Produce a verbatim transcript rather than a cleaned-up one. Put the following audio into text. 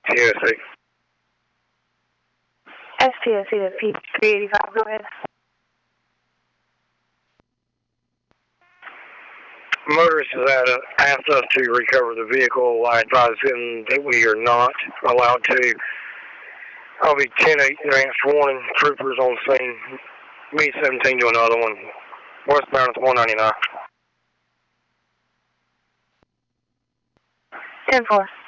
P S C. S P S C to P three eighty-five, go ahead. Motorist has had, uh, asked us to recover the vehicle. I advise him that we are not allowed to. I'll be ten eight advance warning. Troopers on scene. Me seventeen to another one. Westbound at one ninety-nine. ten four.